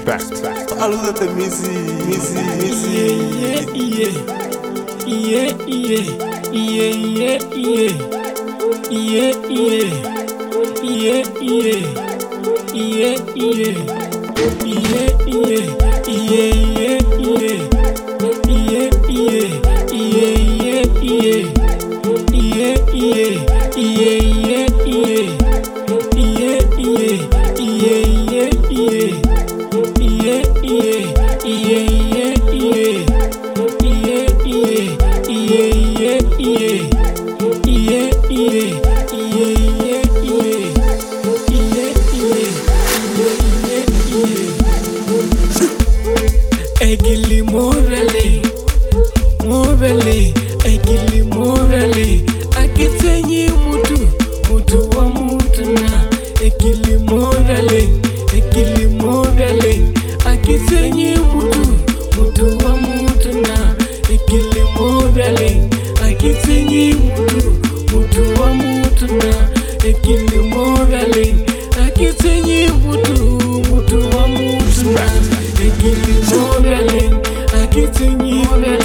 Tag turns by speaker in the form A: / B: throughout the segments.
A: All of the music.
B: Egili morale, egili morale, akitenyi mutu wa mutu na. Egili morale, akitenyi mutu wa mutu na. Egili morale, akitenyi mutu wa mutu na. Egili morale, akitenyi mutu wa mutu na. Egili morale, akitenyi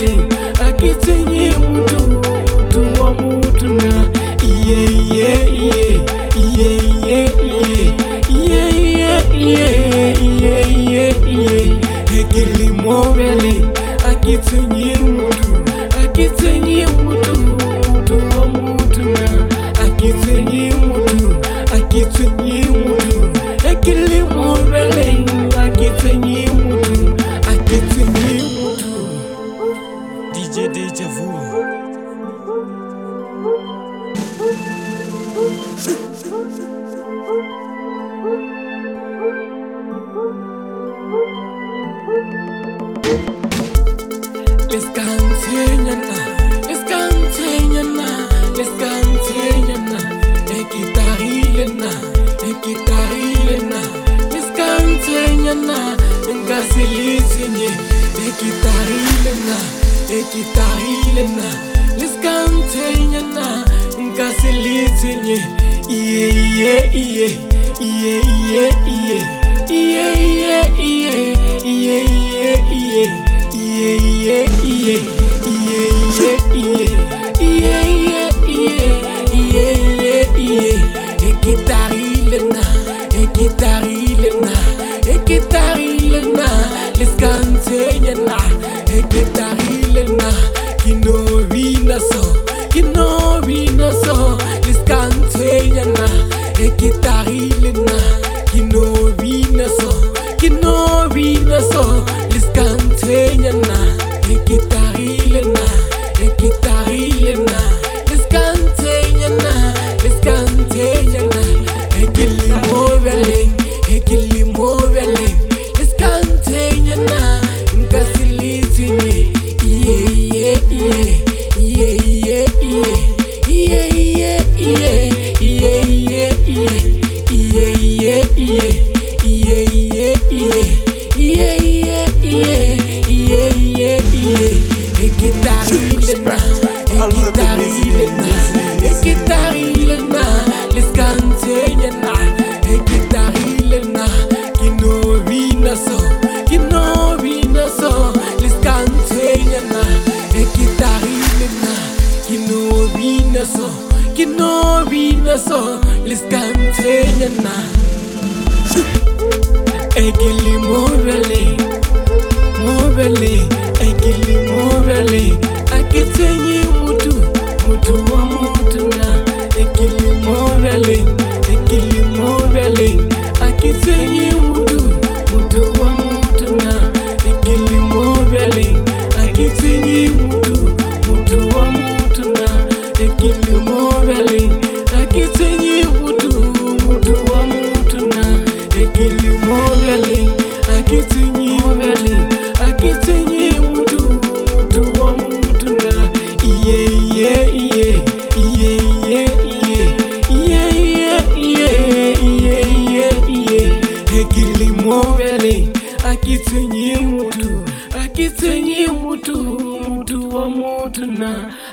B: mutu wa mutu na. Egili morale, akitenyi mutu wa mutu na. Akitenyi mutu. Egili morale, akitenyi mutu. DJ Deja Vu. Let's canteñana, ekitarilena. Let's canteñana, engasilisinye, ekitarilena. Let's canteñana, engasilisinye, ekitarilena. Let's canteñana, ekitarilena. Kinovina so. Let's canteñana, ekitarilena. Kinovina so. Let's canteñana, ekitarilena. Let's canteñana. Egili morale, let's canteñana, engasilisinye, ekitarilena. Let's canteñana, ekitarilena. Kinovina so. Let's canteñana, ekitarilena. Kinovina so. Let's canteñana. Egili morale, egili morale, akitenyi mutu wa mutu na. Egili morale, akitenyi mutu wa mutu na. Egili morale, akitenyi mutu wa mutu na. Egili morale, akitenyi mutu wa mutu na. Egili morale, akitenyi mutu wa mutu na. Egili morale, akitenyi mutu wa mutu na.